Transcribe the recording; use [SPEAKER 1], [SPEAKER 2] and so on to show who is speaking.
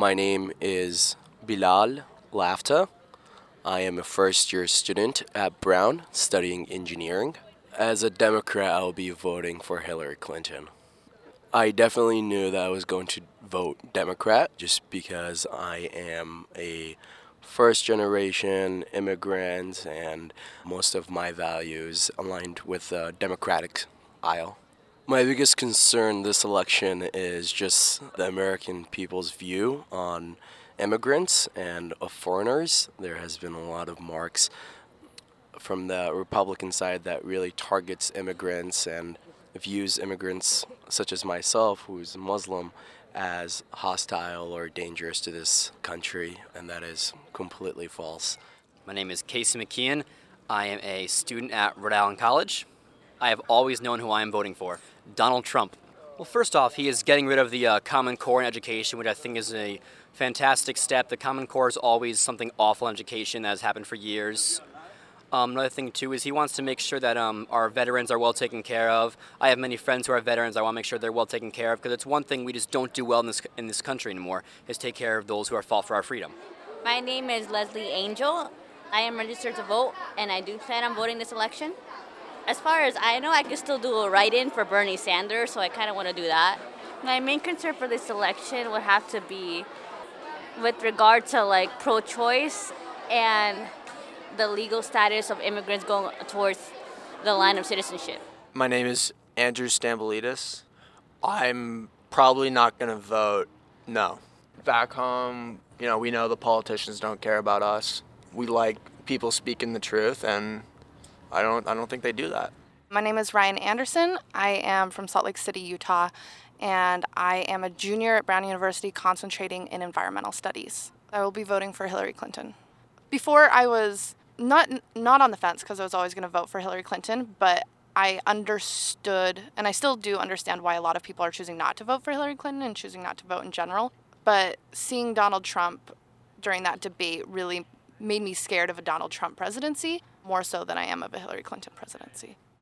[SPEAKER 1] My name is Bilal Lafta. I am a first-year student at Brown studying engineering. As a Democrat, I'll be voting for Hillary Clinton. I definitely knew that I was going to vote Democrat just because I am a first-generation immigrant and most of my values aligned with the Democratic aisle. My biggest concern this election is just the American people's view on immigrants and of foreigners. There has been a lot of marks from the Republican side that really targets immigrants and views immigrants such as myself, who's Muslim, as hostile or dangerous to this country, and that is completely false.
[SPEAKER 2] My name is Casey McKeon. I am a student at Rhode Island College. I have always known who I am voting for, Donald Trump. Well, first off, he is getting rid of the Common Core in education, which I think is a fantastic step. The Common Core is always something awful in education that has happened for years. Another thing, too, is he wants to make sure that our veterans are well taken care of. I have many friends who are veterans. I want to make sure they're well taken care of, because it's one thing we just don't do well in this country anymore, is take care of those who are fought for our freedom.
[SPEAKER 3] My name is Leslie Angel. I am registered to vote, and I do plan on voting this election. As far as I know, I can still do a write-in for Bernie Sanders, so I kind of want to do that. My main concern for this election would have to be with regard to like pro-choice and the legal status of immigrants going towards the line of citizenship.
[SPEAKER 4] My name is Andrew Stambolidis. I'm probably not going to vote no. Back home, we know the politicians don't care about us. We like people speaking the truth, and I don't think they do that.
[SPEAKER 5] My name is Ryan Anderson. I am from Salt Lake City, Utah, and I am a junior at Brown University concentrating in environmental studies. I will be voting for Hillary Clinton. Before, I was not on the fence because I was always going to vote for Hillary Clinton, but I understood, and I still do understand, why a lot of people are choosing not to vote for Hillary Clinton and choosing not to vote in general. But seeing Donald Trump during that debate really made me scared of a Donald Trump presidency, more so than I am of a Hillary Clinton presidency.